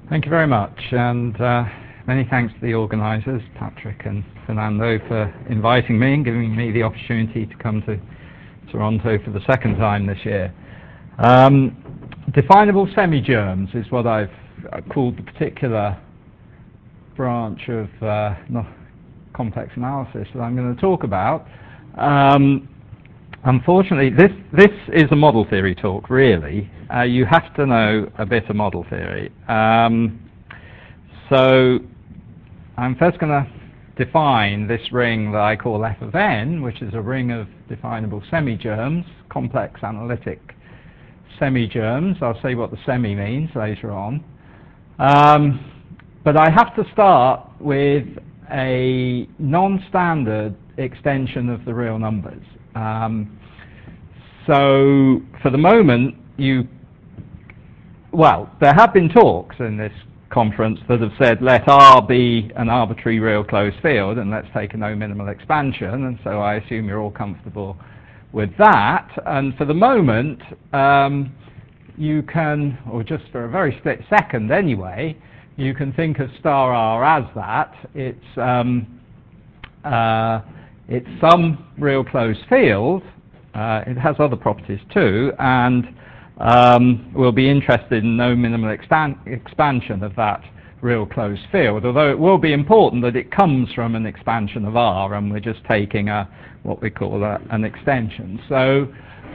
Thank you very much, and many thanks to the organisers, Patrick and Fernando, for inviting me and giving me the opportunity to come to Toronto for the second time this year. Definable semi-germs is what I've called the particular branch of complex analysis that I'm going to talk about. Unfortunately, this is a model theory talk, really. You have to know a bit of model theory. So I'm first going to define this ring that I call F of n, which is a ring of definable semi-germs, complex analytic semi-germs. I'll say what the semi means later on. But I have to start with a non-standard extension of the real numbers. So for the moment, there have been talks in this conference that have said, let R be an arbitrary real closed field, and let's take a no minimal expansion, and so I assume you're all comfortable with that. And for the moment, you can, or just for a very split second anyway, you can think of star R as that. It's some real closed field. It has other properties too, and we'll be interested in no minimal expansion of that real closed field, although it will be important that it comes from an expansion of R, and we're just taking what we call an extension. So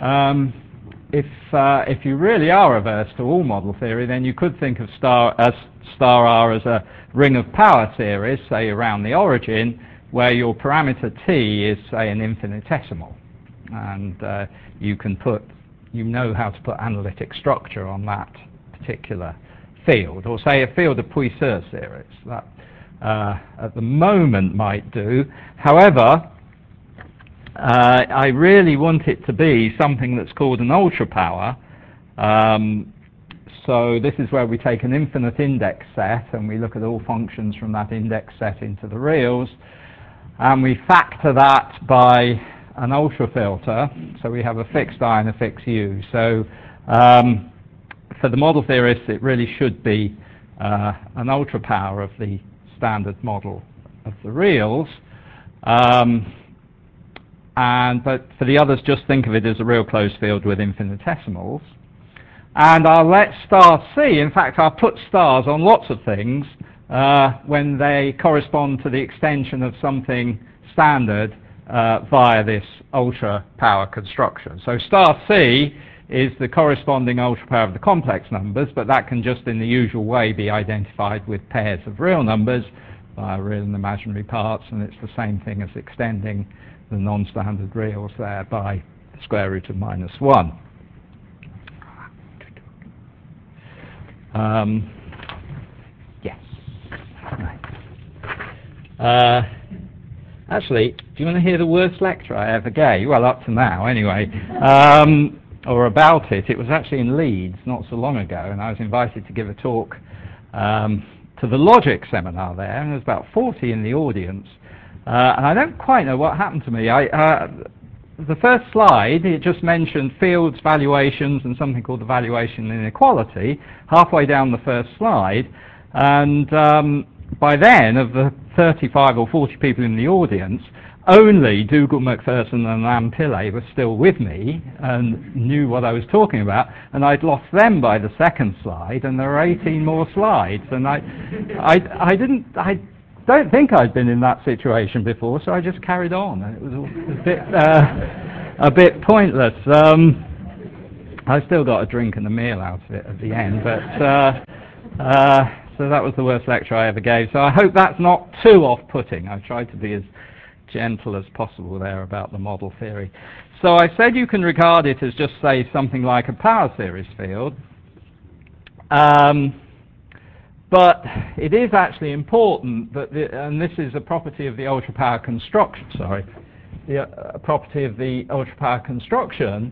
if you really are averse to all model theory, then you could think of star R as a ring of power series, say around the origin, where your parameter t is, say, an infinitesimal, and you know how to put analytic structure on that particular field, or say a field of Poiseuille series. That at the moment might do. However, I really want it to be something that's called an ultra power. So this is where we take an infinite index set and we look at all functions from that index set into the reals, and we factor that by an ultra filter, so we have a fixed I and a fixed U. So for the model theorists, it really should be an ultra power of the standard model of the reals. But for the others, just think of it as a real closed field with infinitesimals. And I'll let star C, in fact I'll put stars on lots of things when they correspond to the extension of something standard via this ultra power construction. So star C is the corresponding ultra power of the complex numbers, but that can just in the usual way be identified with pairs of real numbers, real and imaginary parts, and it's the same thing as extending the non-standard reals there by the square root of -1. Yes. Right. Actually, do you want to hear the worst lecture I ever gave? Well, up to now, anyway. Or about it. It was actually in Leeds not so long ago, and I was invited to give a talk to the logic seminar there, and there was about 40 in the audience. And I don't quite know what happened to me. The first slide, it just mentioned fields, valuations, and something called the valuation inequality, halfway down the first slide. And by then, of the 35 or 40 people in the audience, only Dougal Macpherson and Anne Pillay were still with me and knew what I was talking about, and I'd lost them by the second slide, and there were 18 more slides. And I don't think I'd been in that situation before, so I just carried on, and it was a bit pointless. I still got a drink and a meal out of it at the end, but so that was the worst lecture I ever gave. So I hope that's not too off-putting. I tried to be as gentle as possible there about the model theory. So I said you can regard it as just, say, something like a power series field. But it is actually important that, and this is a property of the ultra power construction, property of the ultra power construction,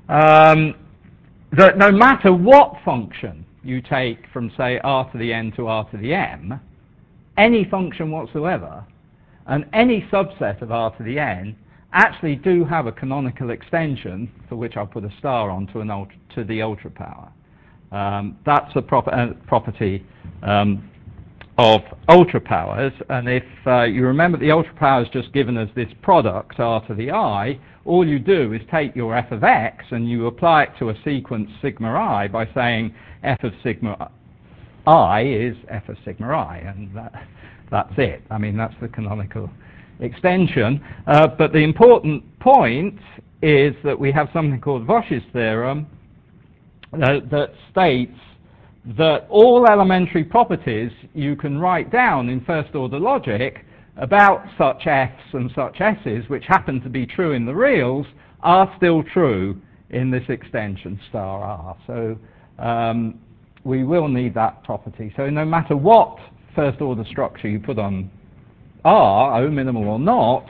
that no matter what function you take from, say, R to the n to R to the m, any function whatsoever, and any subset of R to the n actually do have a canonical extension, for which I'll put a star on, to the ultra power. That's a property of ultra powers, and if you remember, the ultra power is just given as this product r to the I. All you do is take your f of x and you apply it to a sequence sigma I by saying f of sigma I is f of sigma I, and that's it. I mean, that's the canonical extension. But the important point is that we have something called Vosch's theorem that states that all elementary properties you can write down in first order logic about such f's and such s's, which happen to be true in the reals, are still true in this extension star r. So we will need that property. So no matter what first order structure you put on R, O minimal or not,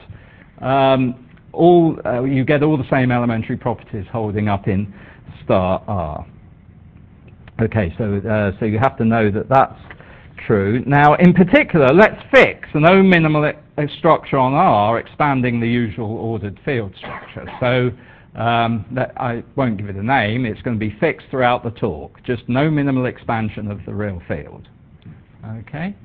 you get all the same elementary properties holding up in star R. Okay, so you have to know that that's true. Now, in particular, let's fix an O minimal structure on R expanding the usual ordered field structure. So I won't give it a name. It's going to be fixed throughout the talk. Just no minimal expansion of the real field. Okay.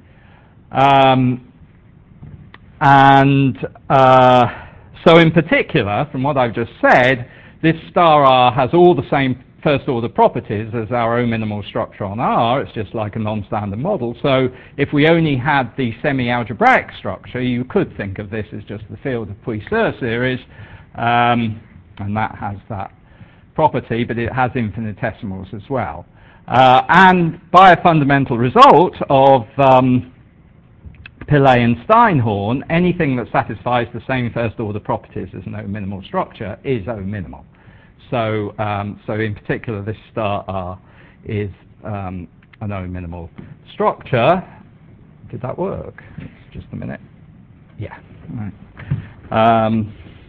So in particular, from what I've just said, this star R has all the same first order properties as our O minimal structure on R. It's just like a non-standard model. So if we only had the semi-algebraic structure, you could think of this as just the field of Puiseux series, and that has that property, but it has infinitesimals as well. And by a fundamental result of Pillay and Steinhorn, anything that satisfies the same first order properties as an O minimal structure is O minimal. So in particular, this star R is an O minimal structure. Did that work? Just a minute. Yeah. Right.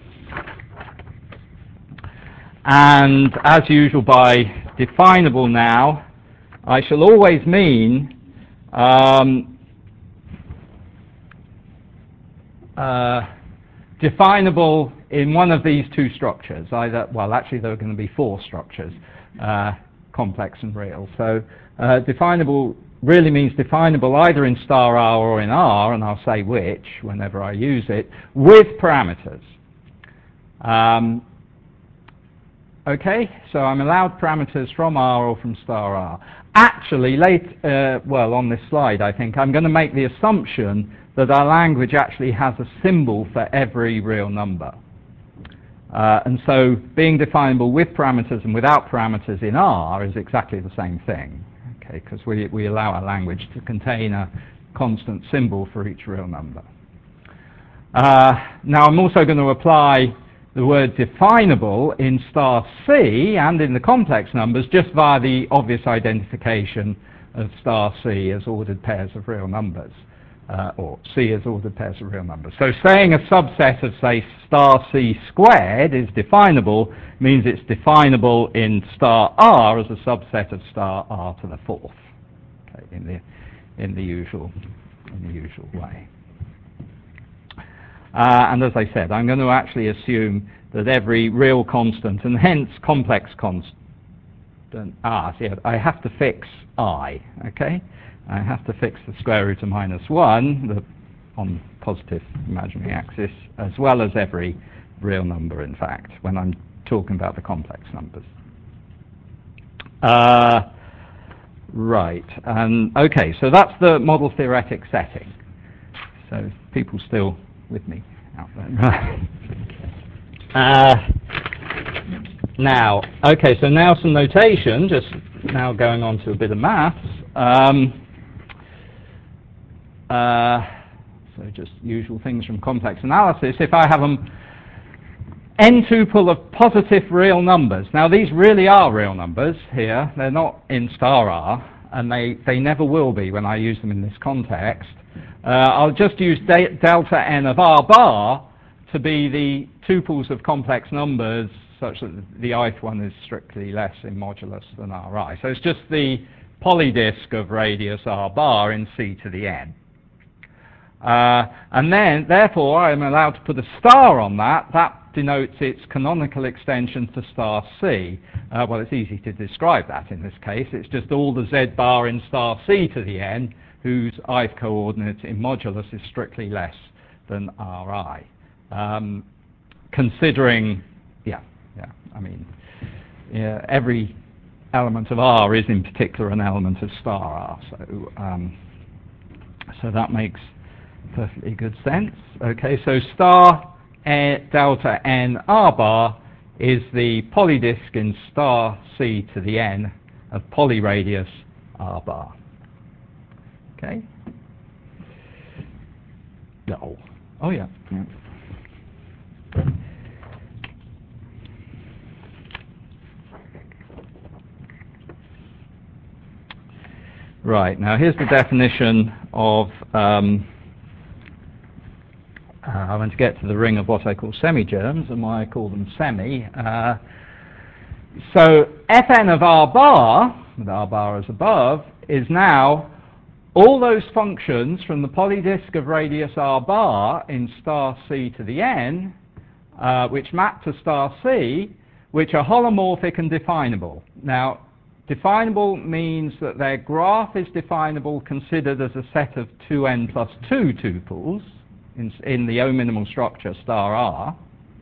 And as usual, by definable now, I shall always mean definable in one of these two structures. Either, well, actually there are going to be four structures, complex and real. So definable really means definable either in star R or in R, and I'll say which whenever I use it, with parameters. Okay, so I'm allowed parameters from R or from star R. Actually, on this slide, I think, I'm going to make the assumption that our language actually has a symbol for every real number. And so being definable with parameters and without parameters in R is exactly the same thing, okay, because we allow our language to contain a constant symbol for each real number. Now I'm also going to apply the word definable in star C and in the complex numbers just via the obvious identification of star C as ordered pairs of real numbers. Or C as ordered pairs of real numbers. So saying a subset of, say, star C squared is definable means it's definable in star R as a subset of star R to the fourth, okay, in the usual way. And as I said, I'm going to actually assume that every real constant and hence complex constant I have to fix I, okay? I have to fix the square root of -1 on positive imaginary axis, as well as every real number, in fact, when I'm talking about the complex numbers. Right, and okay, so that's the model theoretic setting. So people still with me out there. Now, okay, so now some notation, just now going on to a bit of maths. So just usual things from complex analysis. If I have an n-tuple of positive real numbers, now these really are real numbers here, they're not in star R, and they never will be when I use them in this context. I'll just use delta n of R bar to be the tuples of complex numbers such that the ith one is strictly less in modulus than Ri. So it's just the polydisk of radius R bar in C to the n. And then, therefore, I'm allowed to put a star on that. That denotes its canonical extension to star C. Well, it's easy to describe that in this case. It's just all the z bar in star C to the n, whose ith coordinate in modulus is strictly less than Ri. Considering, every element of R is in particular an element of star R, so that makes perfectly good sense. Okay, so star delta n R bar is the polydisk in star C to the n of polyradius R bar. Okay? No. Oh, yeah. Right, now here's the definition of, I want to get to the ring of what I call semi-germs, and why I call them semi. So Fn of R bar, with R bar as above, is now all those functions from the polydisk of radius R bar in star C to the n, which map to star C, which are holomorphic and definable. Now, definable means that their graph is definable considered as a set of 2n plus 2 tuples in the O minimal structure star R.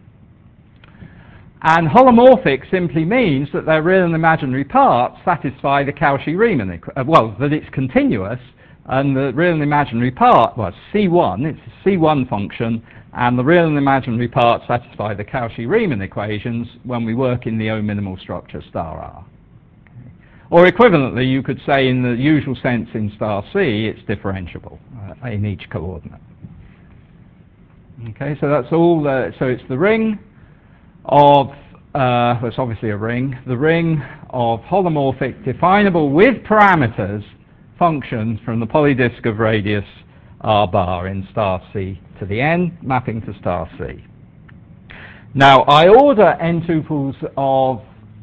And holomorphic simply means that their real and imaginary parts satisfy the Cauchy-Riemann equation. That it's continuous, and the real and imaginary part, C1, it's a C1 function, and the real and imaginary parts satisfy the Cauchy-Riemann equations when we work in the O minimal structure star R. Or equivalently, you could say in the usual sense in star C, it's differentiable in each coordinate. Okay, so that's all. So it's the ring of, well, it's obviously a ring, the ring of holomorphic, definable with parameters, functions from the polydisk of radius R bar in star C to the n, mapping to star C. Now, I order n tuples of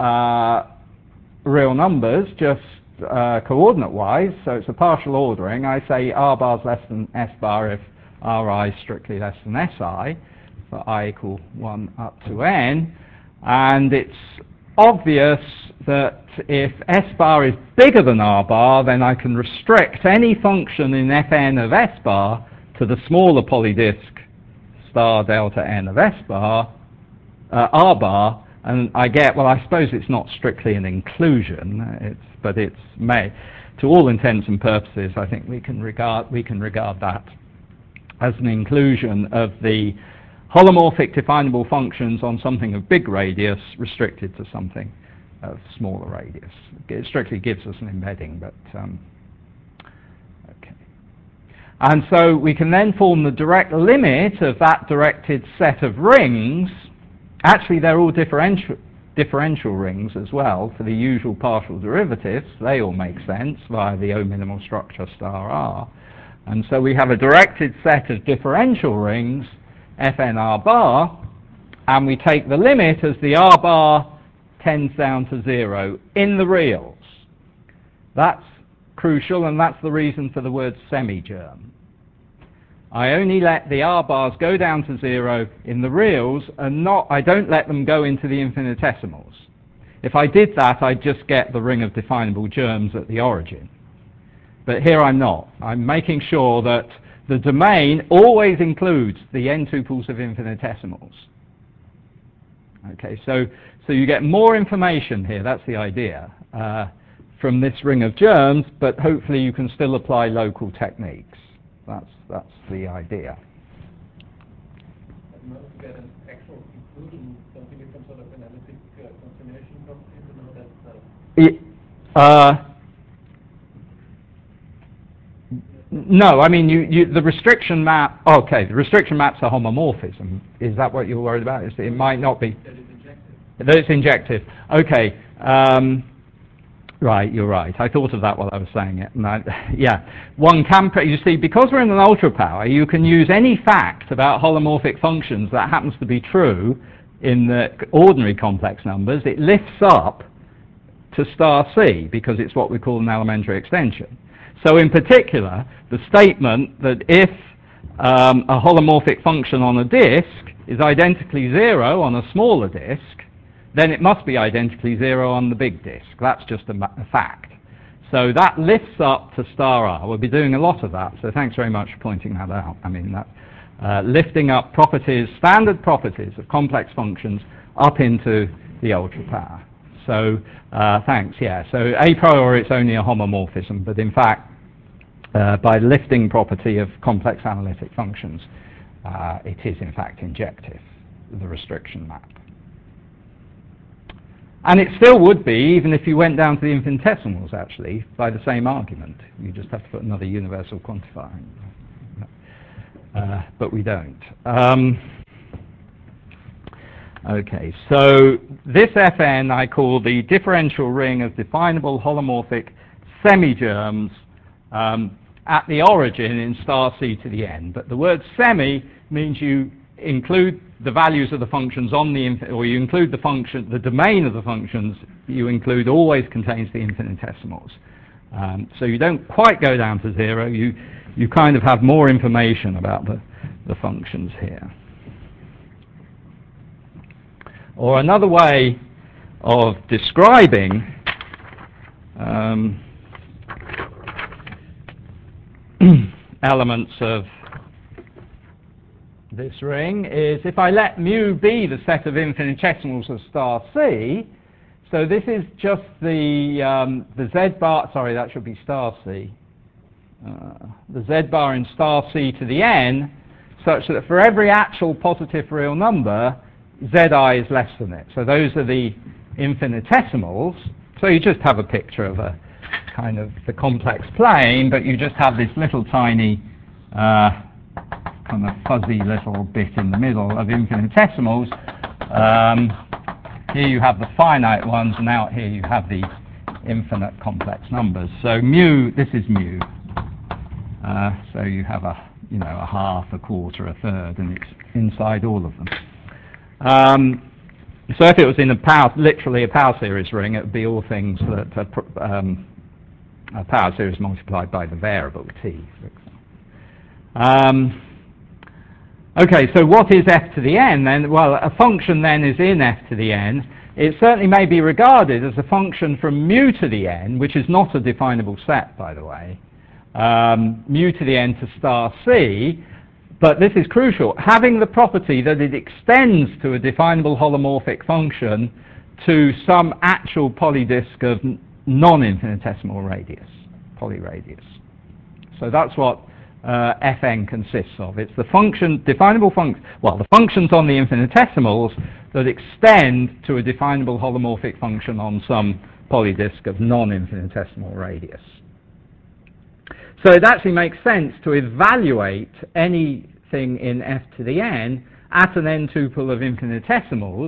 real numbers, just coordinate-wise, so it's a partial ordering. I say R bar is less than S bar if Ri is strictly less than Si, for I equal 1 up to n, and it's obvious that if S bar is bigger than R bar, then I can restrict any function in Fn of S bar to the smaller polydisk star delta n of S bar, R bar, and I get, well, I suppose it's not strictly an inclusion, but it's to all intents and purposes, I think we can regard that as an inclusion of the holomorphic definable functions on something of big radius restricted to something of smaller radius. It strictly gives us an embedding, but okay. And so we can then form the direct limit of that directed set of rings. Actually, they're all differential rings as well for the usual partial derivatives. They all make sense via the O minimal structure star R. And so we have a directed set of differential rings, Fn R bar, and we take the limit as the R bar tends down to 0 in the reals. That's crucial, and that's the reason for the word semi-germ. I only let the R bars go down to 0 in the reals, and I don't let them go into the infinitesimals. If I did that, I'd just get the ring of definable germs at the origin. But here I'm not. I'm making sure that the domain always includes the n tuples of infinitesimals. Okay, so you get more information here, that's the idea, from this ring of germs, but hopefully you can still apply local techniques. That's the idea. In order to get an actual conclusion, don't you get some sort of analytic continuation property? No, I mean the restriction map. Okay, the restriction map's a homomorphism. Is that what you're worried about? It might not be. That it's injective. That it's injective. Okay. Right, you're right. I thought of that while I was saying it. Yeah, one can. You see, because we're in an ultra power, you can use any fact about holomorphic functions that happens to be true in the ordinary complex numbers. It lifts up to star C because it's what we call an elementary extension. So in particular, the statement that if a holomorphic function on a disk is identically 0 on a smaller disk, then it must be identically 0 on the big disk. That's just a fact. So that lifts up to star R. We'll be doing a lot of that, so thanks very much for pointing that out. I mean, that lifting up properties, standard properties of complex functions up into the ultra power. So thanks, yeah. So a priori it's only a homomorphism, but in fact, by lifting property of complex analytic functions, it is in fact injective, the restriction map. And it still would be, even if you went down to the infinitesimals, actually, by the same argument. You just have to put another universal quantifier in. But we don't. Okay, so this Fn I call the differential ring of definable holomorphic semigerms at the origin in star C to the n. But the word semi means you include the values of the functions on the or you include the function, the domain of the functions you include always contains the infinitesimals. So you don't quite go down to 0. You kind of have more information about the functions here. Or another way of describing elements of this ring is if I let mu be the set of infinitesimals of star C, so this is just the z bar, sorry, that should be star C, the z bar in star C to the n, such that for every actual positive real number, zi is less than it. So those are the infinitesimals. So you just have a picture of a kind of the complex plane, but you just have this little tiny kind of fuzzy little bit in the middle of infinitesimals. Here you have the finite ones, and out here you have the infinite complex numbers. So mu, this is mu. So you have a half, a quarter, a third, and it's inside all of them. So if it was in literally a power series ring, it would be all things that a power series multiplied by the variable t, for example. Okay, so what is f to the n then? Well, a function then is in f to the n. It certainly may be regarded as a function from mu to the n, which is not a definable set, by the way, mu to the n to star C, but this is crucial, having the property that it extends to a definable holomorphic function to some actual polydisk of non-infinitesimal radius, polyradius. So that's what Fn consists of. It's the definable function, well, the functions on the infinitesimals that extend to a definable holomorphic function on some polydisk of non-infinitesimal radius. So it actually makes sense to evaluate anything in f to the n at an n-tuple of infinitesimals,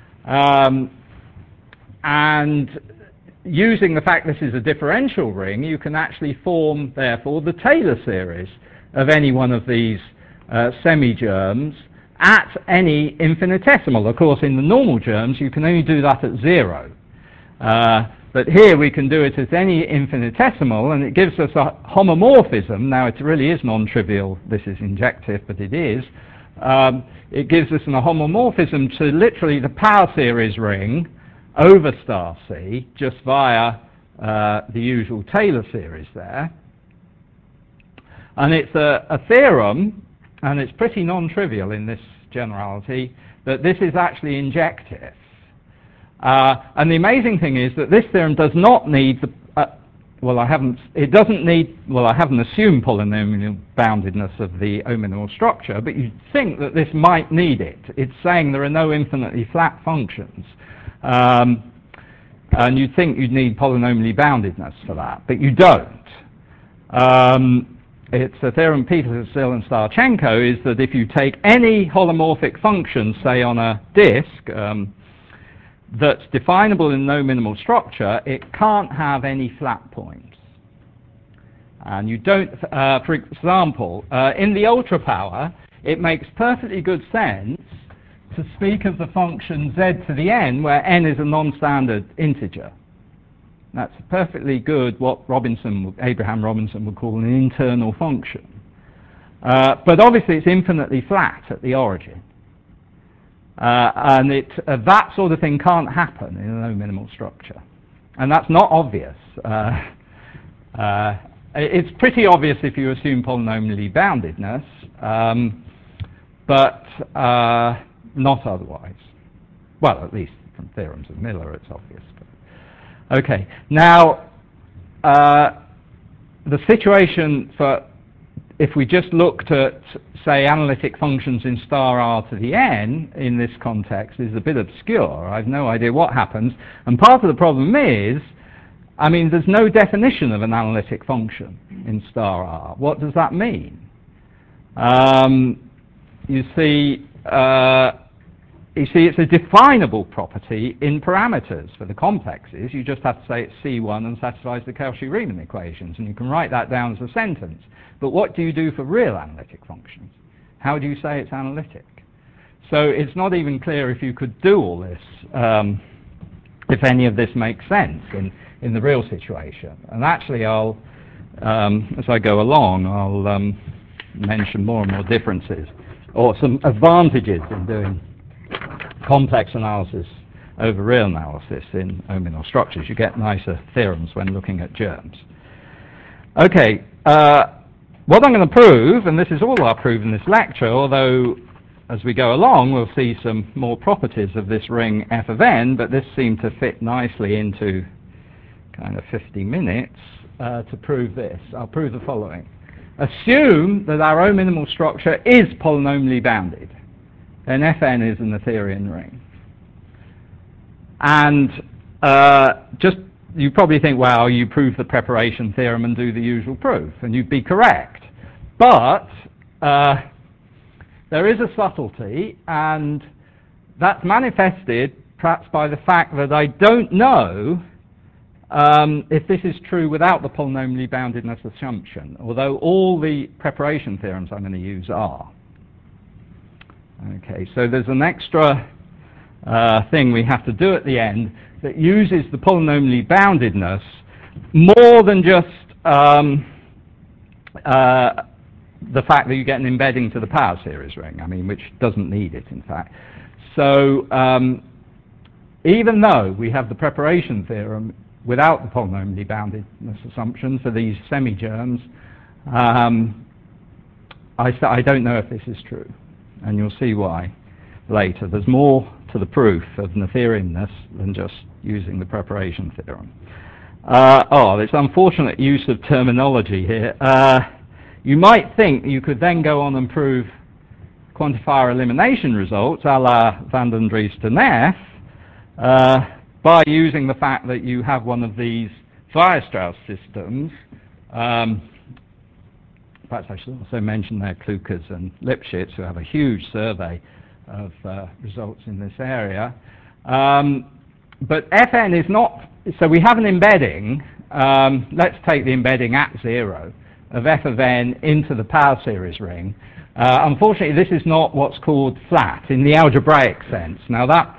and using the fact this is a differential ring, you can actually form, therefore, the Taylor series of any one of these semi-germs at any infinitesimal. Of course, in the normal germs, you can only do that at 0. But here we can do it at any infinitesimal, and it gives us a homomorphism. Now, it really is non-trivial. This is injective, but it is. It gives us a homomorphism to literally the power series ring over star C, just via the usual Taylor series there. And it's a theorem, and it's pretty non-trivial in this generality, that this is actually injective. And the amazing thing is that this theorem does not need the, I haven't assumed polynomial boundedness of the O-minimal structure, but you'd think that this might need it. It's saying there are no infinitely flat functions. And you'd think you'd need polynomially boundedness for that, but you don't. It's a theorem Petersen, Still, and Starchenko is that if you take any holomorphic function, say on a disk, that's definable in no minimal structure, it can't have any flat points. And you don't, for example, in the ultra power, it makes perfectly good sense to speak of the function z to the n, where n is a non-standard integer. That's perfectly good, what Abraham Robinson would call an internal function. But obviously it's infinitely flat at the origin. And that sort of thing can't happen in a low minimal structure. And that's not obvious. It's pretty obvious if you assume polynomially boundedness, but not otherwise. Well, at least from theorems of Miller it's obvious. But. Okay, now the situation for, if we just looked at, say, analytic functions in star r to the n in this context is a bit obscure. I have no idea what happens. And part of the problem is, I mean, there's no definition of an analytic function in star r. What does that mean? You see, it's a definable property in parameters for the complexes. You just have to say it's C1 and satisfies the Cauchy-Riemann equations, and you can write that down as a sentence. But what do you do for real analytic functions? How do you say it's analytic? So it's not even clear if you could do all this, if any of this makes sense in the real situation. And actually I'll, as I go along, I'll mention more and more differences, or some advantages in doing complex analysis over real analysis in ominal structures. You get nicer theorems when looking at germs. Okay, what I'm going to prove, and this is all I'll prove in this lecture, although as we go along we'll see some more properties of this ring f of n, but this seemed to fit nicely into kind of 50 minutes to prove this. I'll prove the following. Assume that our O minimal structure is polynomially bounded. Then Fn is a Noetherian ring. And you probably think, well, you prove the preparation theorem and do the usual proof, and you'd be correct. But there is a subtlety, and that's manifested perhaps by the fact that I don't know if this is true without the polynomially boundedness assumption, although all the preparation theorems I'm going to use are. Okay, so there's an extra thing we have to do at the end that uses the polynomially boundedness more than just the fact that you get an embedding to the power series ring, I mean, which doesn't need it, in fact. So even though we have the preparation theorem without the polynomially boundedness assumption for these semi-germs, I don't know if this is true, and you'll see why later. There's more to the proof of Noetherianness than just using the preparation theorem. It's unfortunate use of terminology here. You might think you could then go on and prove quantifier elimination results a la van den Dries to Neff by using the fact that you have one of these Weierstrass systems. Perhaps I should also mention there Klukas and Lipschitz, who have a huge survey of results in this area. But Fn is not, so we have an embedding, let's take the embedding at 0 of f of n into the power series ring. Unfortunately, this is not what's called flat in the algebraic sense. Now that,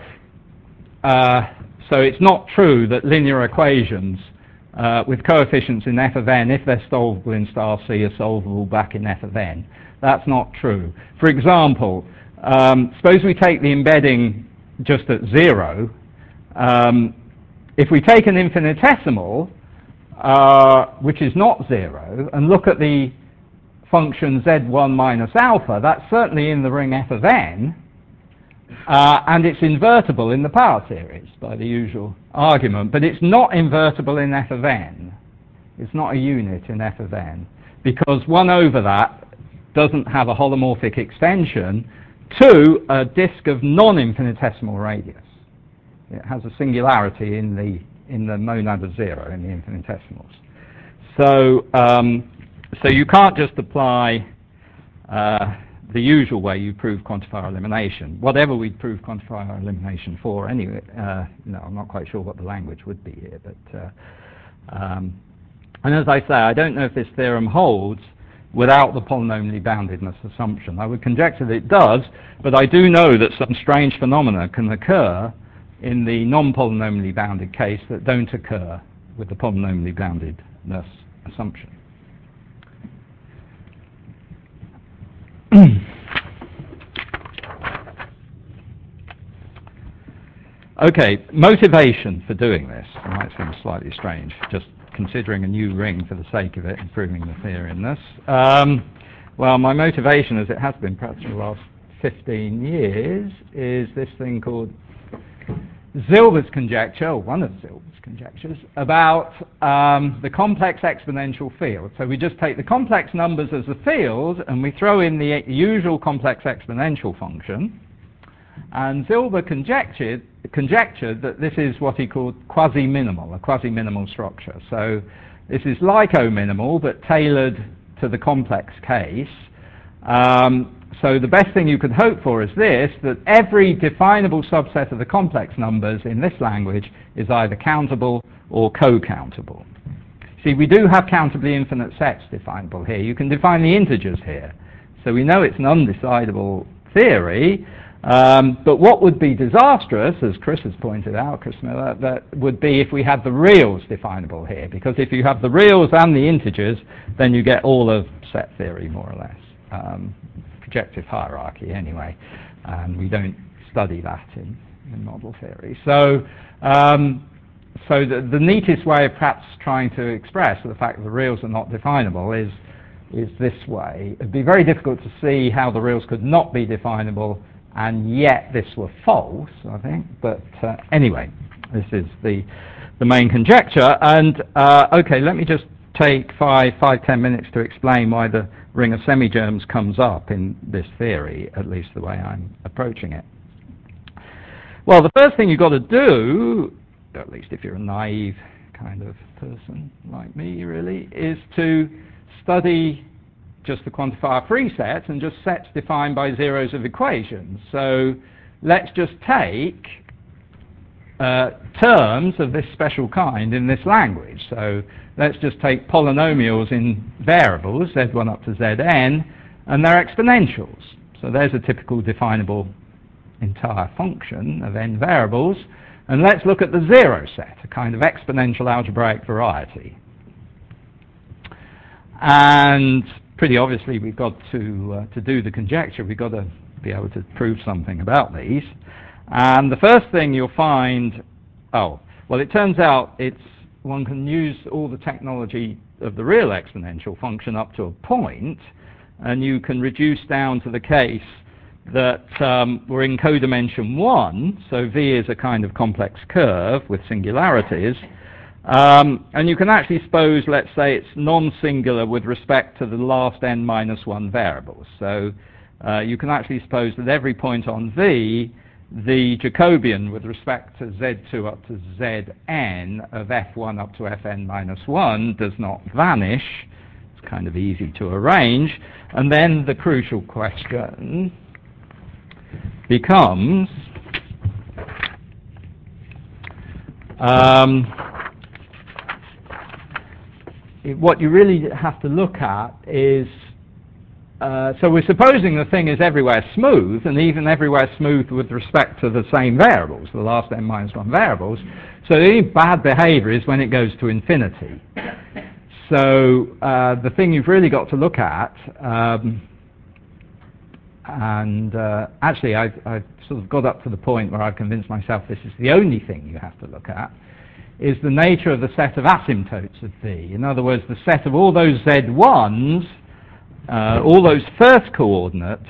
so it's not true that linear equations with coefficients in f of n, if they're solvable in star C, are solvable back in f of n. That's not true. For example, suppose we take the embedding just at 0. If we take an infinitesimal, which is not 0, and look at the function z1 minus alpha, that's certainly in the ring f of n, and it's invertible in the power series by the usual argument, but it's not invertible in f of n. It's not a unit in f of n, because 1 over that doesn't have a holomorphic extension to a disk of non-infinitesimal radius. It has a singularity in the monad of 0 in the infinitesimals. So so you can't just apply the usual way you prove quantifier elimination, whatever we prove quantifier elimination for. Anyway, no, I'm not quite sure what the language would be here, but and as I say, I don't know if this theorem holds without the polynomially boundedness assumption. I would conjecture that it does, but I do know that some strange phenomena can occur in the non-polynomially bounded case that don't occur with the polynomially boundedness assumption. Okay, motivation for doing this might seem slightly strange, just considering a new ring for the sake of it and proving the theory in this. Well, my motivation, as it has been perhaps for the last 15 years, is this thing called Zilber's conjecture, or one of Zilber's conjectures, about the complex exponential field. So we just take the complex numbers as a field, and we throw in the usual complex exponential function. And Zilber conjectured that this is what he called quasi-minimal, a quasi-minimal structure. So this is like O-minimal, but tailored to the complex case. So the best thing you could hope for is this, that every definable subset of the complex numbers in this language is either countable or co-countable. See, we do have countably infinite sets definable here. You can define the integers here. So we know it's an undecidable theory, but what would be disastrous, as Chris has pointed out, Chris Miller, that would be if we had the reals definable here, because if you have the reals and the integers, then you get all of set theory, more or less. Projective hierarchy, anyway, and we don't study that in model theory. So, the neatest way of perhaps trying to express the fact that the reals are not definable is this way. It'd be very difficult to see how the reals could not be definable and yet this were false, I think. But anyway, this is the main conjecture. And okay, let me just take 5-10 minutes to explain why the ring of semigerms comes up in this theory, at least the way I'm approaching it. Well, the first thing you've got to do, at least if you're a naive kind of person like me, really, is to study just the quantifier-free sets and just sets defined by zeros of equations. So let's just take terms of this special kind in this language. So let's just take polynomials in variables, z1 up to zn, and they're exponentials. So there's a typical definable entire function of n variables. And let's look at the zero set, a kind of exponential algebraic variety. And pretty obviously we've got to do the conjecture, we've got to be able to prove something about these. And the first thing you'll find, it turns out one can use all the technology of the real exponential function up to a point, and you can reduce down to the case that we're in codimension 1, so V is a kind of complex curve with singularities, and you can actually suppose, let's say, it's non-singular with respect to the last n minus 1 variables. So you can actually suppose that every point on V, the Jacobian with respect to z2 up to zn of f1 up to fn minus 1 does not vanish. It's kind of easy to arrange. And then the crucial question becomes, what you really have to look at is, so we're supposing the thing is everywhere smooth, and even everywhere smooth with respect to the same variables, the last n minus 1 variables. So the only bad behavior is when it goes to infinity. So the thing you've really got to look at, actually I've sort of got up to the point where I've convinced myself this is the only thing you have to look at, is the nature of the set of asymptotes of V. In other words, the set of all those Z1s, all those first coordinate,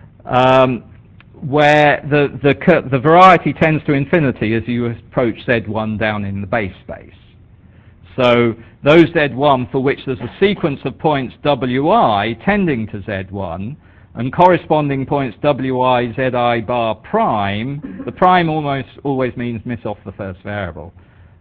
where the variety tends to infinity as you approach Z1 down in the base space. So those Z1 for which there's a sequence of points Wi tending to Z1, and corresponding points Wi, Zi bar prime, the prime almost always means miss off the first variable.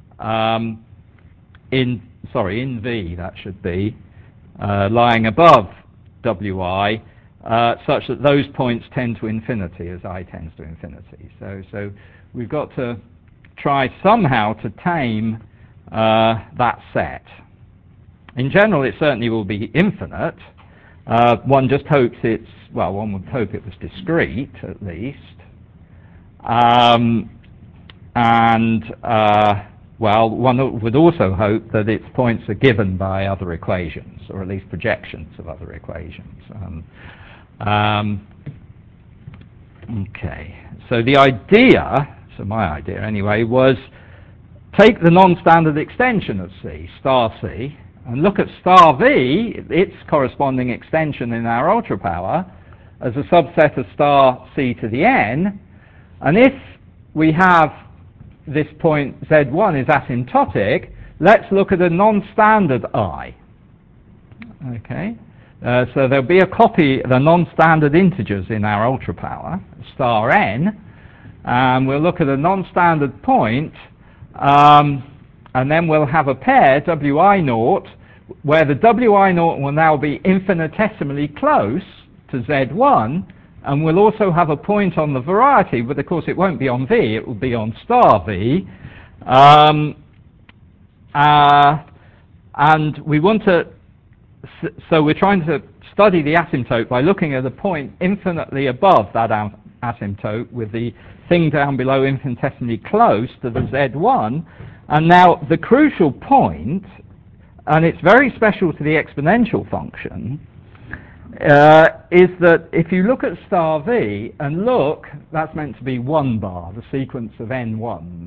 In V that should be, lying above Wi, such that those points tend to infinity as I tends to infinity. So we've got to try somehow to tame that set. In general, it certainly will be infinite. One just hopes one would hope it was discrete at least. One would also hope that its points are given by other equations, or at least projections of other equations. Okay, so the idea, so my idea anyway, was take the non-standard extension of C, star C, and look at star V, its corresponding extension in our ultrapower, as a subset of star C to the n, and if we have this point Z1 is asymptotic, let's look at a non-standard I. Okay, so there'll be a copy of the non-standard integers in our ultrapower, star n, and we'll look at a non-standard point, and then we'll have a pair, Wi0, where the Wi0 will now be infinitesimally close to Z1, and we'll also have a point on the variety, but of course it won't be on V, it will be on star V. And we want to, so we're trying to study the asymptote by looking at a point infinitely above that asymptote with the thing down below infinitesimally close to the Z1. And now the crucial point, and it's very special to the exponential function, is that if you look at star V and look, that's meant to be 1 bar, the sequence of n ones.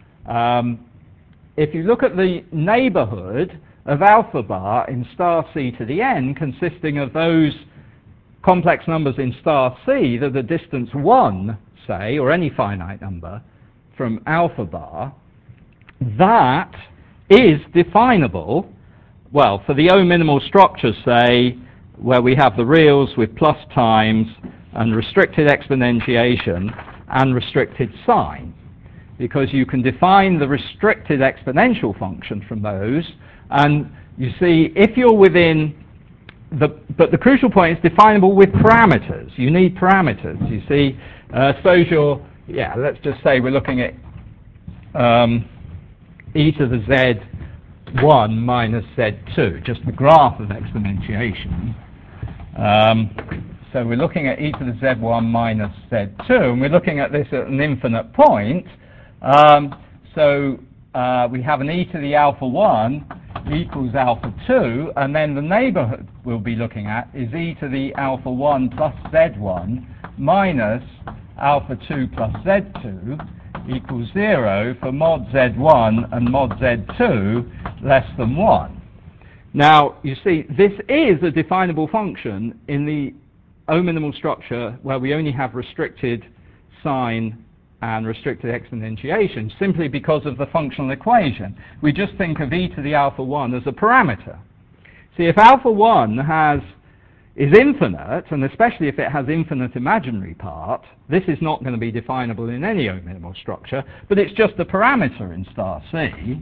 If you look at the neighborhood of alpha bar in star C to the n, consisting of those complex numbers in star C that are distance 1, say, or any finite number from alpha bar, that is definable, well, for the O minimal structure, say, where we have the reals with plus times and restricted exponentiation and restricted sign, because you can define the restricted exponential function from those, and you see if you're within but the crucial point is definable with parameters. You need parameters. You see, suppose you're, let's just say we're looking at e to the z1 minus z2, just the graph of exponentiation. So we're looking at e to the z1 minus z2, and we're looking at this at an infinite point. So we have an e to the alpha 1 equals alpha 2, and then the neighborhood we'll be looking at is e to the alpha 1 plus z1 minus alpha 2 plus z2 equals 0 for mod z1 and mod z2 less than 1. Now, you see, this is a definable function in the O minimal structure where we only have restricted sign and restricted exponentiation, simply because of the functional equation. We just think of e to the alpha 1 as a parameter. See, if alpha 1 is infinite, and especially if it has infinite imaginary part, this is not going to be definable in any O minimal structure, but it's just a parameter in star C,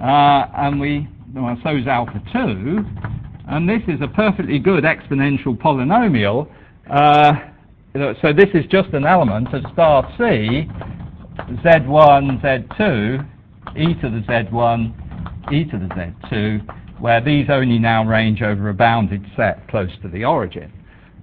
so is alpha 2, and this is a perfectly good exponential polynomial. So this is just an element of star C, z1, z2, e to the z1, e to the z2, where these only now range over a bounded set close to the origin.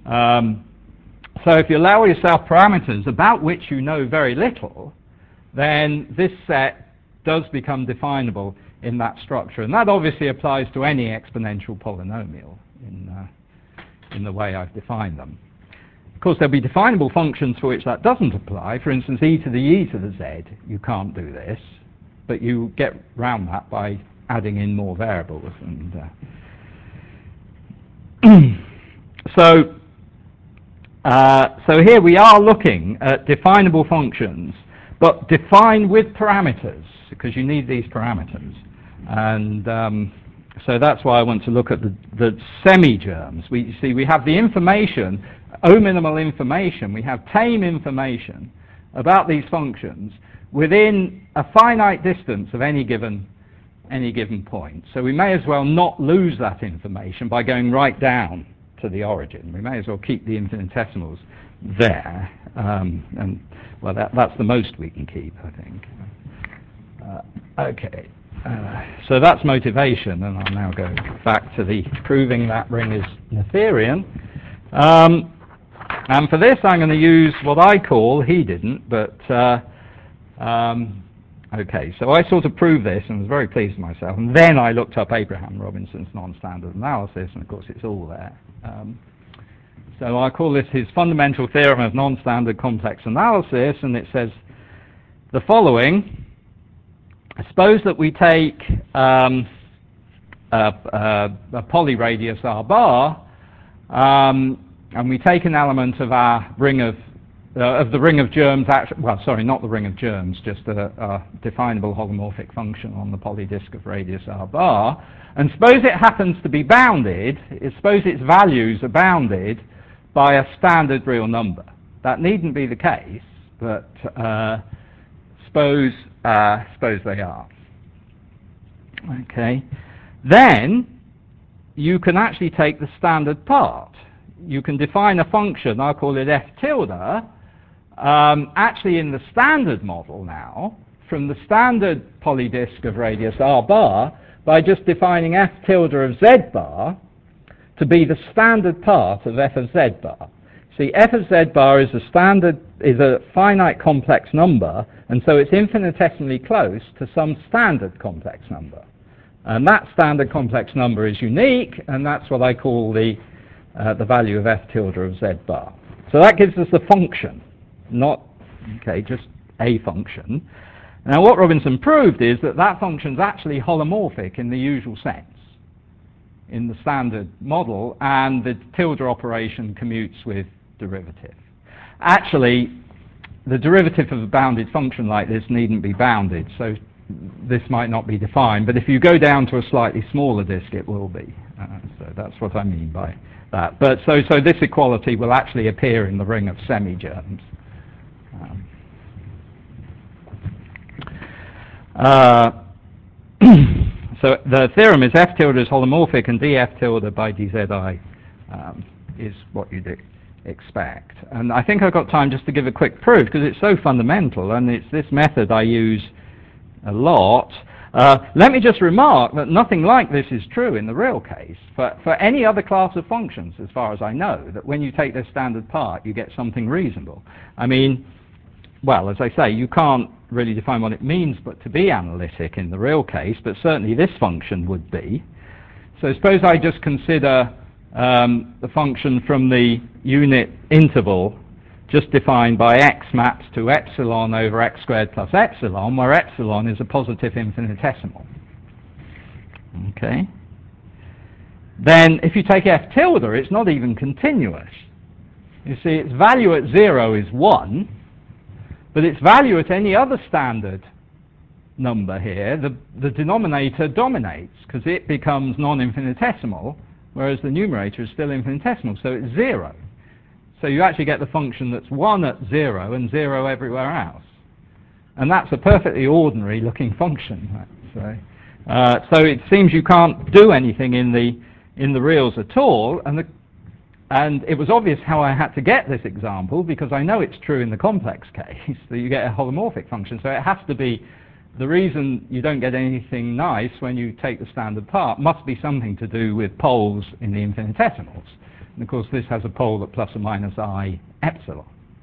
So if you allow yourself parameters about which you know very little, then this set does become definable in that structure. And that obviously applies to any exponential polynomial in the way I've defined them. Of course, there'll be definable functions for which that doesn't apply. For instance, e to the z, you can't do this, but you get round that by adding in more variables. And so here we are looking at definable functions, but defined with parameters, because you need these parameters. And so that's why I want to look at the semi-germs. We have the information, O minimal information, we have tame information about these functions within a finite distance of any given point. So we may as well not lose that information by going right down to the origin. We may as well keep the infinitesimals there. And well, that's the most we can keep, I think. Okay. So that's motivation, and I'll now go back to the proving that ring is Noetherian. And for this I'm going to use what I call, he didn't, but okay, so I sort of proved this and was very pleased with myself, and then I looked up Abraham Robinson's non-standard analysis, and of course it's all there. So I call this his fundamental theorem of non-standard complex analysis, and it says the following. Suppose that we take a polyradius R bar, and we take an element of our ring of the ring of germs. Well, sorry, not the ring of germs, just a definable holomorphic function on the polydisk of radius R bar. And suppose it happens to be bounded. Suppose its values are bounded by a standard real number. That needn't be the case, but suppose they are. Okay. Then you can actually take the standard part. You can define a function, I'll call it f tilde, actually in the standard model now, from the standard polydisk of radius R bar, by just defining f tilde of z bar to be the standard part of f of z bar. See, f of z bar is a finite complex number, and so it's infinitesimally close to some standard complex number. And that standard complex number is unique, and that's what I call the value of f tilde of z bar. So that gives us a function, just a function. Now what Robinson proved is that that function is actually holomorphic in the usual sense, in the standard model, and the tilde operation commutes with derivative. Actually, the derivative of a bounded function like this needn't be bounded, so this might not be defined, but if you go down to a slightly smaller disk, it will be. So that's what I mean by that. But so this equality will actually appear in the ring of semi-germs. So the theorem is f tilde is holomorphic, and df tilde by dzi is what you do expect. And I think I've got time just to give a quick proof, because it's so fundamental, and it's this method I use a lot. Let me just remark that nothing like this is true in the real case for any other class of functions, as far as I know, that when you take this standard part you get something reasonable. I mean, well, as I say, you can't really define what it means but to be analytic in the real case, but certainly this function would be. So suppose I just consider the function from the unit interval just defined by x maps to epsilon over x squared plus epsilon, where epsilon is a positive infinitesimal. Okay. Then if you take f tilde, it's not even continuous. You see, its value at 0 is 1, but its value at any other standard number here, the denominator dominates, because it becomes non-infinitesimal, whereas the numerator is still infinitesimal, so it's 0. So you actually get the function that's 1 at 0 and 0 everywhere else. And that's a perfectly ordinary looking function. So it seems you can't do anything in the reals at all, and it was obvious how I had to get this example, because I know it's true in the complex case that you get a holomorphic function. So it has to be, the reason you don't get anything nice when you take the standard part must be something to do with poles in the infinitesimals. And of course this has a pole at plus or minus I epsilon.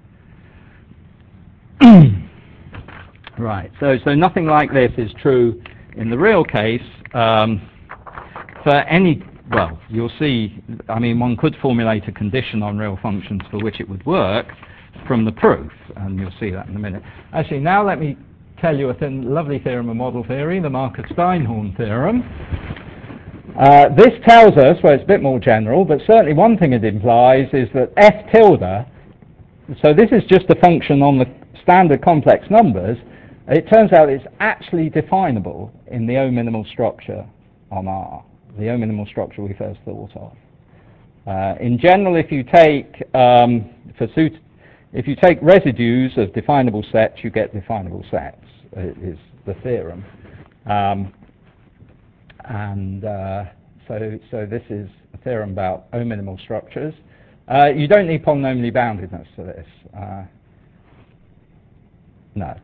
Right, so nothing like this is true in the real case. For any, well, you'll see, I mean, one could formulate a condition on real functions for which it would work from the proof, and you'll see that in a minute. Actually, now let me tell you a lovely theorem of model theory, the Markov-Steinhorn theorem. This tells us, well, it's a bit more general, but certainly one thing it implies is that f tilde, so this is just a function on the standard complex numbers, it turns out it's actually definable in the O-minimal structure on R, the O-minimal structure we first thought of. In general, if you take if you take residues of definable sets, you get definable sets, is the theorem. So this is a theorem about O-minimal structures. You don't need polynomially boundedness for this. No.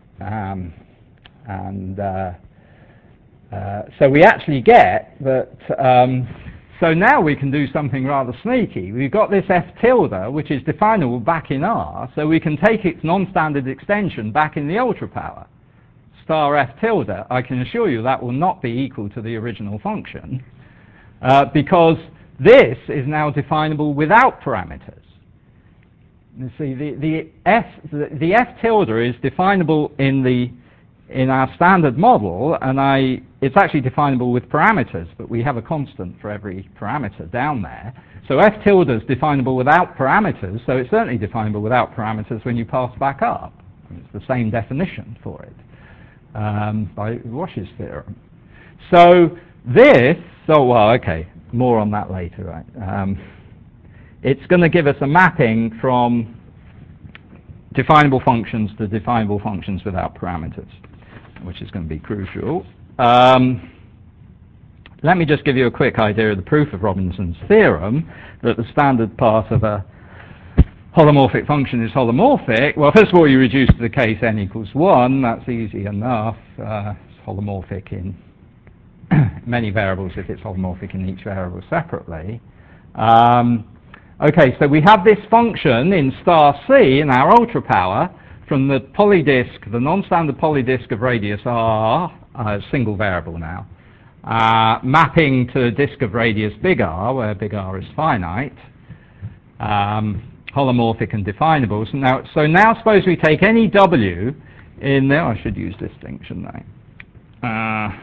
So we actually get that, so now we can do something rather sneaky. We've got this f tilde, which is definable back in R, so we can take its non-standard extension back in the ultrapower. Star f tilde, I can assure you that will not be equal to the original function, because this is now definable without parameters. You see, the f tilde is definable in our standard model, and it's actually definable with parameters, but we have a constant for every parameter down there. So f tilde is definable without parameters, so it's certainly definable without parameters when you pass back up. It's the same definition for it by Wasch's theorem. So this, okay, more on that later, right? It's going to give us a mapping from definable functions to definable functions without parameters, which is going to be crucial. Let me just give you a quick idea of the proof of Robinson's theorem, that the standard part of a holomorphic function is holomorphic. Well, first of all, you reduce to the case n equals 1. That's easy enough. It's holomorphic in many variables if it's holomorphic in each variable separately. Okay, so we have this function in star C in our ultrapower from the polydisk, the non-standard polydisk of radius r, single variable now, mapping to a disk of radius big R, where big R is finite, holomorphic and definable. So now suppose we take any w in there. I should use this thing, shouldn't I?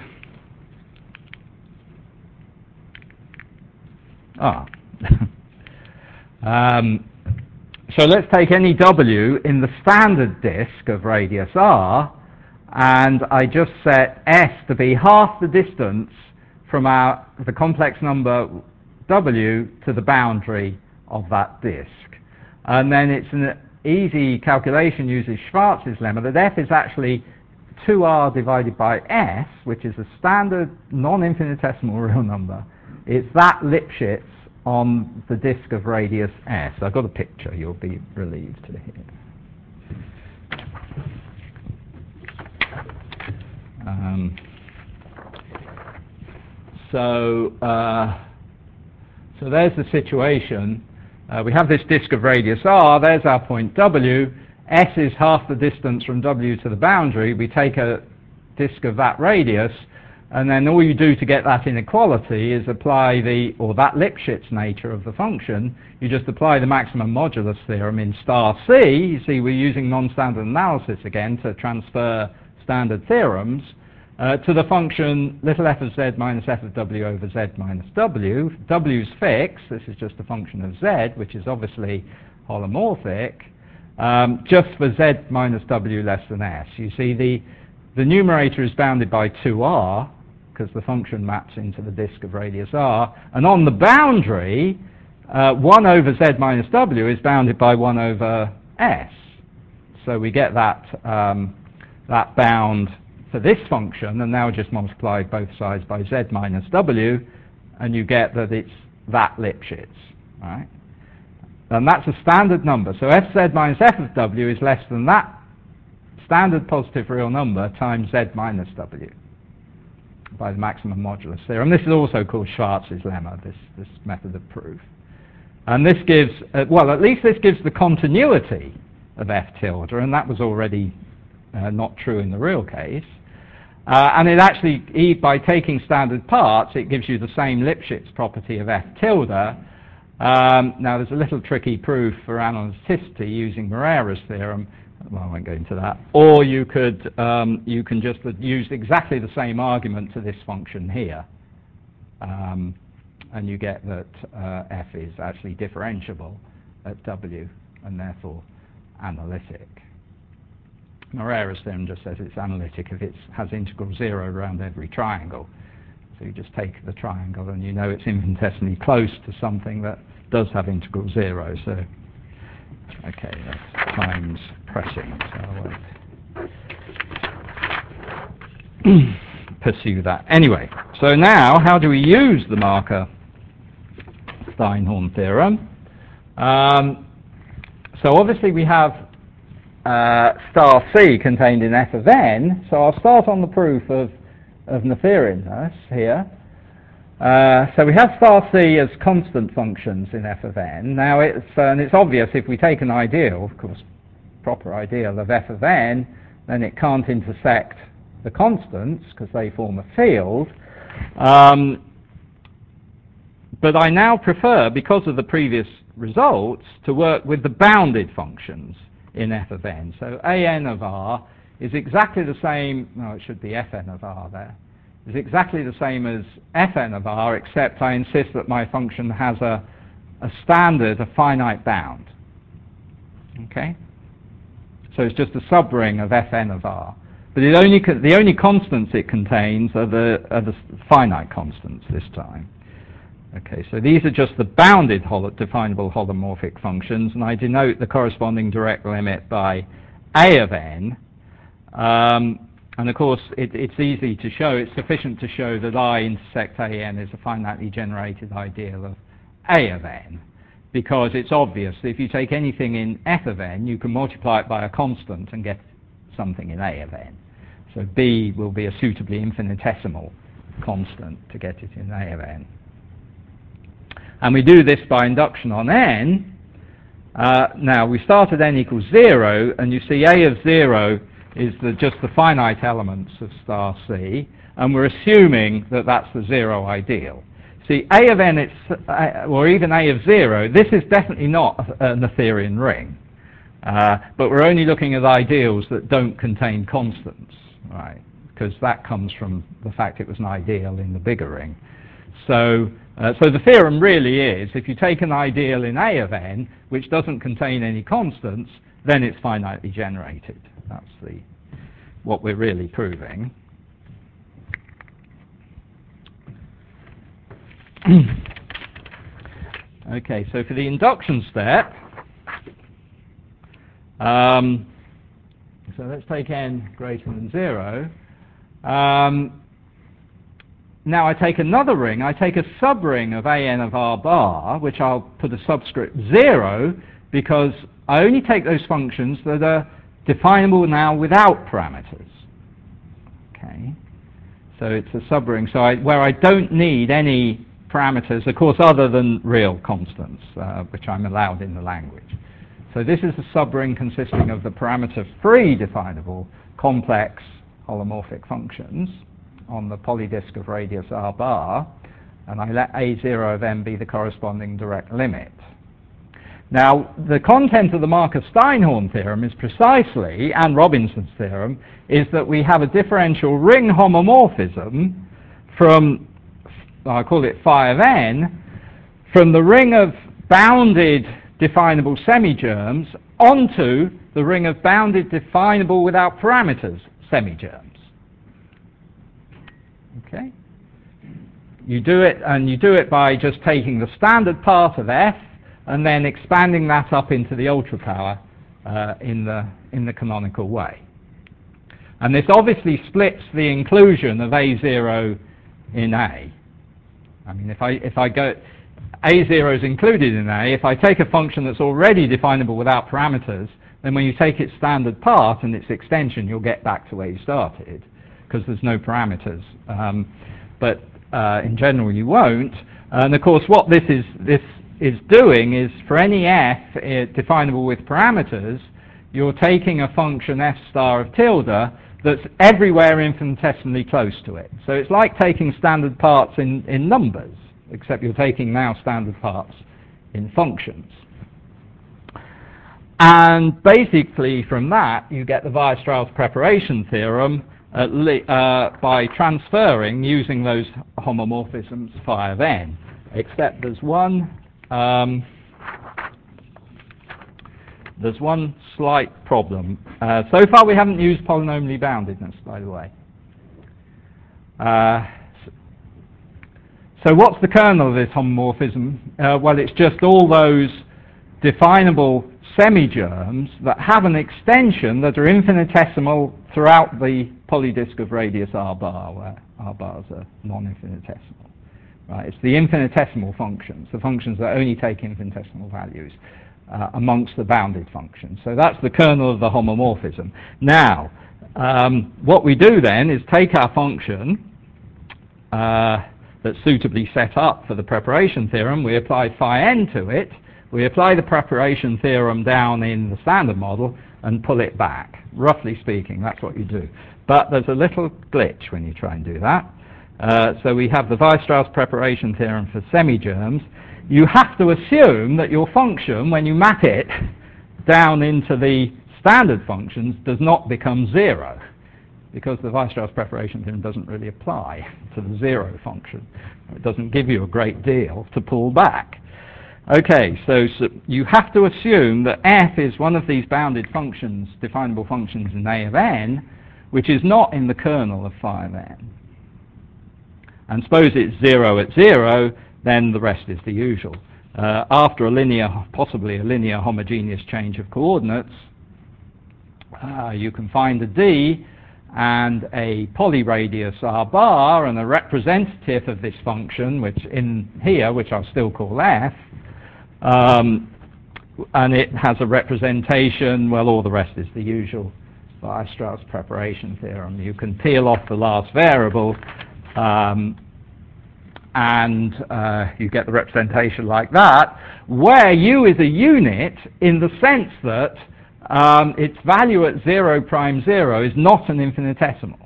So let's take any w in the standard disk of radius r, and I just set s to be half the distance from the complex number w to the boundary of that disk. And then it's an easy calculation, uses Schwarz's lemma, that f is actually 2r divided by s, which is a standard non-infinitesimal real number. It's that Lipschitz on the disk of radius s. I've got a picture, you'll be relieved to hear. So there's the situation. We have this disk of radius r, there's our point w, s is half the distance from w to the boundary. We take a disk of that radius, and then all you do to get that inequality is apply that Lipschitz nature of the function. You just apply the maximum modulus theorem in star C. You see we're using non-standard analysis again to transfer standard theorems to the function little f of z minus f of w over z minus w. W's fixed. This is just a function of z, which is obviously holomorphic, just for z minus w less than s. You see the numerator is bounded by 2r, because the function maps into the disk of radius r, and on the boundary 1 over z minus w is bounded by 1 over s. So we get that bound for this function, and now just multiply both sides by z minus w, and you get that it's that Lipschitz, right? And that's a standard number. So fz minus f of w is less than that standard positive real number times z minus w by the maximum modulus theorem. This is also called Schwarz's lemma, this method of proof. And this gives, well, at least this gives the continuity of f tilde, and that was already not true in the real case. And it actually, by taking standard parts, it gives you the same Lipschitz property of f tilde. Now there's a little tricky proof for analyticity using Moreira's theorem. Well, I won't go into that. Or you can just use exactly the same argument to this function here, and you get that f is actually differentiable at w and therefore analytic. Moreira's theorem just says it's analytic if it has integral 0 around every triangle. So you just take the triangle and you know it's infinitesimally close to something that does have integral 0. So, okay, that's time's pressing, so I won't pursue that. Anyway, so now how do we use the Marker-Steinhorn theorem? So obviously we have star C contained in f of n, so I'll start on the proof of Noetherianness here. So we have star C as constant functions in f of n. Now it's obvious if we take an ideal, of course, proper ideal of f of n, then it can't intersect the constants because they form a field. But I now prefer, because of the previous results, to work with the bounded functions in f of n. So an of r is exactly the same, no, it should be fn of r there, is exactly the same as fn of r, except I insist that my function has a standard, a finite bound. Okay? So it's just a subring of fn of r. But the only constants it contains are the finite constants this time. Okay, so these are just the bounded definable holomorphic functions, and I denote the corresponding direct limit by a of n. And of course, it's easy to show, it's sufficient to show that I intersect an is a finitely generated ideal of a of n, because it's obvious that if you take anything in f of n, you can multiply it by a constant and get something in a of n. So b will be a suitably infinitesimal constant to get it in a of n. And we do this by induction on n. Now, we start at n equals 0, and you see a of 0 is just the finite elements of star C, and we're assuming that that's the 0 ideal. See, a of n, or even a of 0, this is definitely not a Noetherian ring, but we're only looking at ideals that don't contain constants, right? Because that comes from the fact it was an ideal in the bigger ring. So the theorem really is, if you take an ideal in a of n, which doesn't contain any constants, then it's finitely generated. That's what we're really proving. Okay, so for the induction step, so let's take n greater than 0. Now I take another ring, I take a subring of an of r bar, which I'll put a subscript 0, because I only take those functions that are definable now without parameters. Okay, so it's a subring, so where I don't need any parameters, of course, other than real constants, which I'm allowed in the language. So this is a subring consisting of the parameter-free definable complex holomorphic functions on the polydisk of radius r bar, and I let a0 of n be the corresponding direct limit. Now, the content of the Markov-Steinhorn theorem is precisely, and Robinson's theorem, is that we have a differential ring homomorphism from, I call it phi of n, from the ring of bounded definable semigerms onto the ring of bounded definable without parameters semigerms. Okay? You do it, and you do it by just taking the standard part of f and then expanding that up into the ultra power in the canonical way. And this obviously splits the inclusion of a0 in a. I mean, if I go, a0 is included in a. If I take a function that's already definable without parameters, then when you take its standard part and its extension, you'll get back to where you started, because there's no parameters. But in general, you won't. And of course, what this is doing is, for any f definable with parameters, you're taking a function f star of tilde that's everywhere infinitesimally close to it. So it's like taking standard parts in numbers, except you're taking now standard parts in functions. And basically from that, you get the Weierstrass preparation theorem by transferring, using those homomorphisms phi of n, except there's one slight problem. So far we haven't used polynomially boundedness, by the way. So what's the kernel of this homomorphism? Well, it's just all those definable semigerms that have an extension that are infinitesimal throughout the polydisk of radius r bar, where r bars are non-infinitesimal. Right? It's the infinitesimal functions, the functions that only take infinitesimal values amongst the bounded functions. So that's the kernel of the homomorphism. Now, what we do then is take our function that's suitably set up for the preparation theorem, we apply phi n to it, we apply the preparation theorem down in the standard model and pull it back. Roughly speaking, that's what you do. But there's a little glitch when you try and do that. So we have the Weierstrass preparation theorem for semigerms. You have to assume that your function, when you map it down into the standard functions, does not become 0, because the Weierstrass preparation theorem doesn't really apply to the 0 function. It doesn't give you a great deal to pull back. Okay, so you have to assume that f is one of these bounded functions, definable functions in A of n, which is not in the kernel of phi of n. And suppose it's 0 at 0, then the rest is the usual. After a linear, possibly a linear homogeneous change of coordinates, you can find a d and a polyradius r bar and a representative of this function, which in here, which I'll still call f, and it has a representation, well, all the rest is the usual Weierstrass preparation theorem. You can peel off the last variable, and you get the representation like that, where u is a unit in the sense that its value at 0 prime 0 is not an infinitesimal.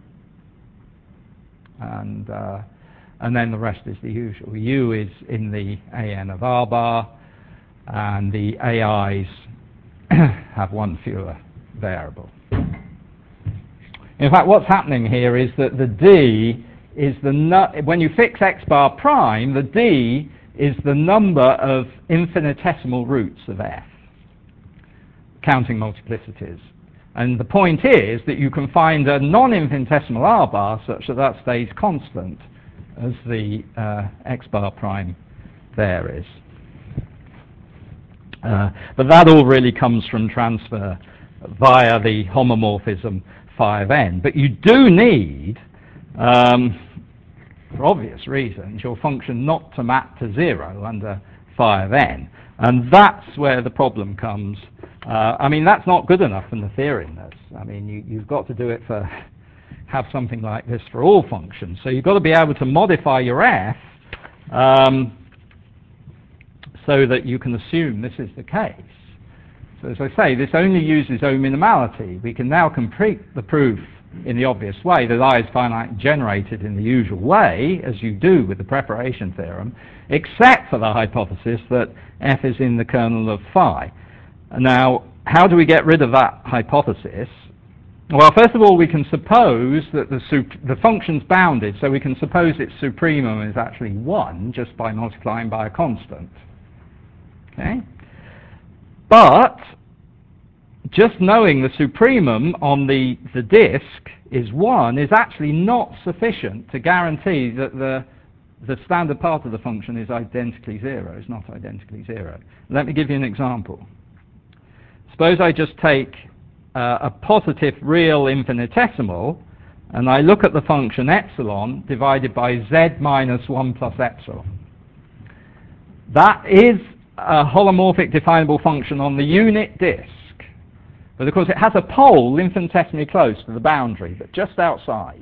And then the rest is the usual. U is in the AN of R bar, and the AIs have one fewer variable. In fact, what's happening here is that the D is when you fix x bar prime, the D is the number of infinitesimal roots of f, counting multiplicities. And the point is that you can find a non-infinitesimal R bar such that that stays constant as the x bar prime there is. But that all really comes from transfer via the homomorphism phi of n. But you do need, for obvious reasons, your function not to map to 0 under phi of n. And that's where the problem comes. I mean, that's not good enough in the theoreminess. I mean, you've got to do it for, have something like this for all functions. So you've got to be able to modify your f so that you can assume this is the case. So as I say, this only uses O minimality. We can now complete the proof in the obvious way that I is finite generated in the usual way, as you do with the preparation theorem, except for the hypothesis that f is in the kernel of phi. Now, how do we get rid of that hypothesis? Well, first of all, we can suppose that the function's bounded, so we can suppose its supremum is actually 1 just by multiplying by a constant. Okay? But just knowing the supremum on the disk is 1 is actually not sufficient to guarantee that the standard part of the function is identically 0, is not identically 0. Let me give you an example. Suppose I just take a positive real infinitesimal, and I look at the function epsilon divided by z minus 1 plus epsilon. That is a holomorphic definable function on the unit disk. But of course it has a pole infinitesimally close to the boundary, but just outside.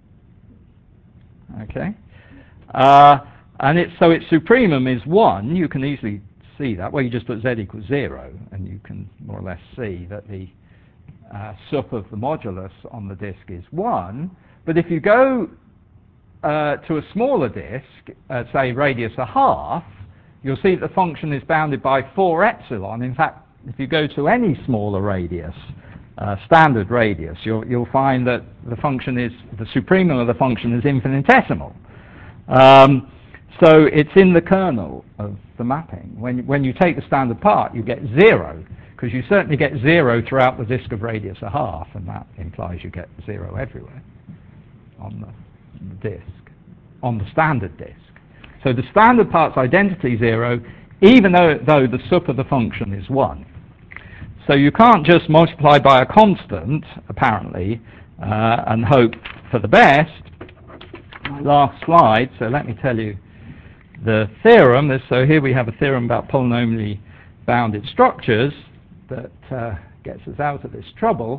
Okay? And so its supremum is 1. You can easily see that. Well, you just put z equals 0, and you can more or less see that the sup of the modulus on the disk is 1. But if you go to a smaller disk, say radius a half, you'll see that the function is bounded by 4 epsilon. In fact, if you go to any smaller radius, standard radius, you'll find that the function is, the supremum of the function is infinitesimal. So it's in the kernel of the mapping. When you take the standard part, you get 0, because you certainly get 0 throughout the disk of radius a half, and that implies you get 0 everywhere on the disk, on the standard disk. So the standard part's identically 0, even though the sup of the function is 1. So you can't just multiply by a constant, apparently, and hope for the best. My last slide, so let me tell you the theorem. So here we have a theorem about polynomially bounded structures that gets us out of this trouble.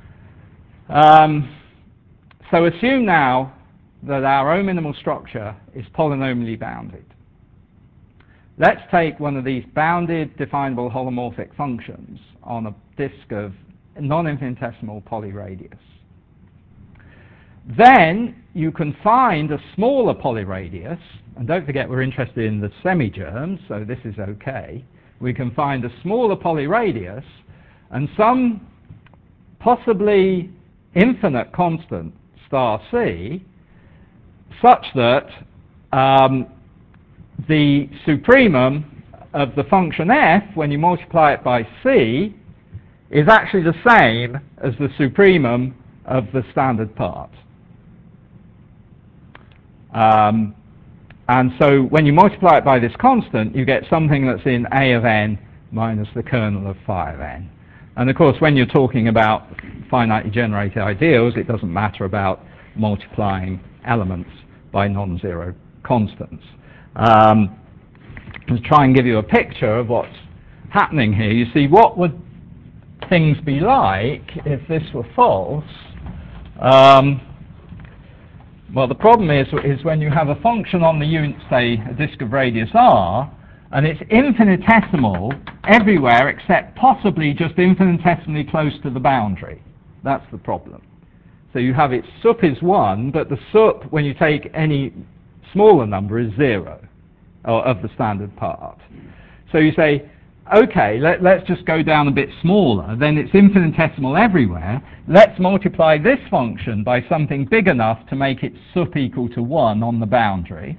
So assume now that our O minimal structure is polynomially bounded. Let's take one of these bounded definable holomorphic functions on a disk of non-infinitesimal polyradius. then you can find a smaller polyradius, and don't forget we're interested in the semi-germs, so this is okay. We can find a smaller polyradius and some possibly infinite constant star C, such that the supremum of the function f, when you multiply it by c, is actually the same as the supremum of the standard part. And so when you multiply it by this constant, you get something that's in A of n minus the kernel of phi of n. And of course, when you're talking about finitely generated ideals, it doesn't matter about multiplying elements by non-zero constants. Let's try and give you a picture of what's happening here. You see, what would things be like if this were false? Well, the problem is when you have a function on the unit, say, a disk of radius r, and it's infinitesimal everywhere except possibly just infinitesimally close to the boundary. That's the problem. So you have its sup is 1, but the sup, when you take any smaller number, is 0, or of the standard part. So you say, okay, let's just go down a bit smaller, then it's infinitesimal everywhere. Let's multiply this function by something big enough to make its sup equal to 1 on the boundary.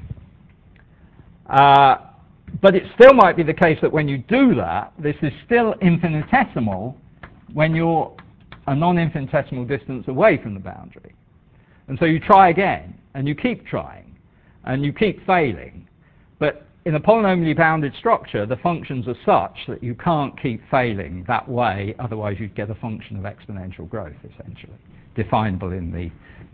But it still might be the case that when you do that, this is still infinitesimal when you're a non-infinitesimal distance away from the boundary. And so you try again, and you keep trying, and you keep failing. But in a polynomially bounded structure, the functions are such that you can't keep failing that way, otherwise you'd get a function of exponential growth, essentially, definable in the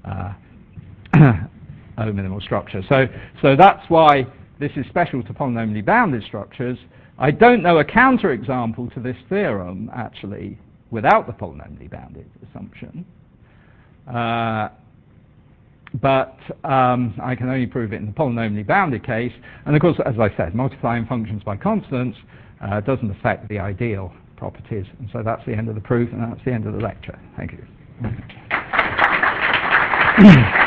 O minimal structure. So that's why this is special to polynomially bounded structures. I don't know a counterexample to this theorem, actually, without the polynomially bounded assumption. But I can only prove it in the polynomially bounded case. And of course, as I said, multiplying functions by constants doesn't affect the ideal properties. And so that's the end of the proof, and that's the end of the lecture. Thank you.